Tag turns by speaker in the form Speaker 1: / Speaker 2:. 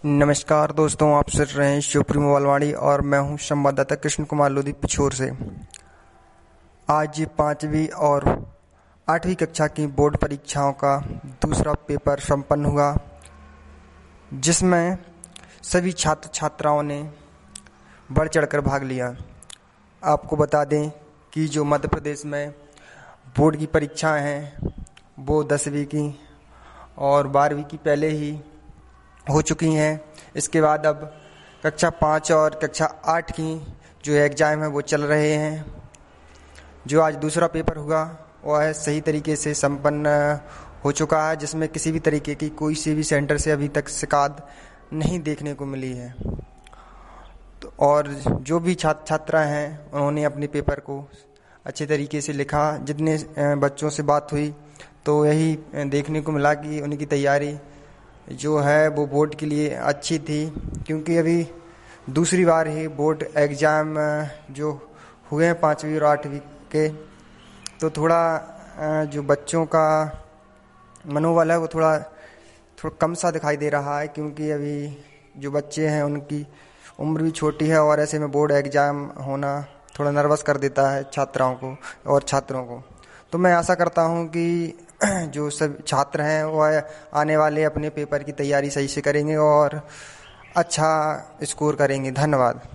Speaker 1: नमस्कार दोस्तों, आप सुन रहे हैं शिवपुरी मोबाइल वाणी और मैं हूं संवाददाता कृष्ण कुमार लोधी पिछोर से। आज 5वीं और 8वीं कक्षा की बोर्ड परीक्षाओं का दूसरा पेपर संपन्न हुआ, जिसमें सभी छात्र छात्राओं ने बढ़ चढ़कर भाग लिया। आपको बता दें कि जो मध्य प्रदेश में बोर्ड की परीक्षाएं हैं वो 10वीं की और 12वीं की पहले ही हो चुकी हैं। इसके बाद अब कक्षा 5 और कक्षा 8 की जो एग्ज़ाम है वो चल रहे हैं। जो आज दूसरा पेपर हुआ वह सही तरीके से संपन्न हो चुका है, जिसमें किसी भी तरीके की कोई से भी सेंटर से अभी तक शिकायत नहीं देखने को मिली है। तो और जो भी छात्र छात्रा हैं उन्होंने अपने पेपर को अच्छे तरीके से लिखा। जितने बच्चों से बात हुई तो यही देखने को मिला कि उनकी तैयारी जो है वो बोर्ड के लिए अच्छी थी, क्योंकि अभी दूसरी बार ही बोर्ड एग्ज़ाम जो हुए हैं 5वीं और 8वीं के, तो थोड़ा जो बच्चों का मनोबल है वो थोड़ा कम सा दिखाई दे रहा है, क्योंकि अभी जो बच्चे हैं उनकी उम्र भी छोटी है और ऐसे में बोर्ड एग्ज़ाम होना थोड़ा नर्वस कर देता है छात्राओं को और छात्रों को। तो मैं आशा करता हूं कि जो सब छात्र हैं वह आने वाले अपने पेपर की तैयारी सही से करेंगे और अच्छा स्कोर करेंगे। धन्यवाद।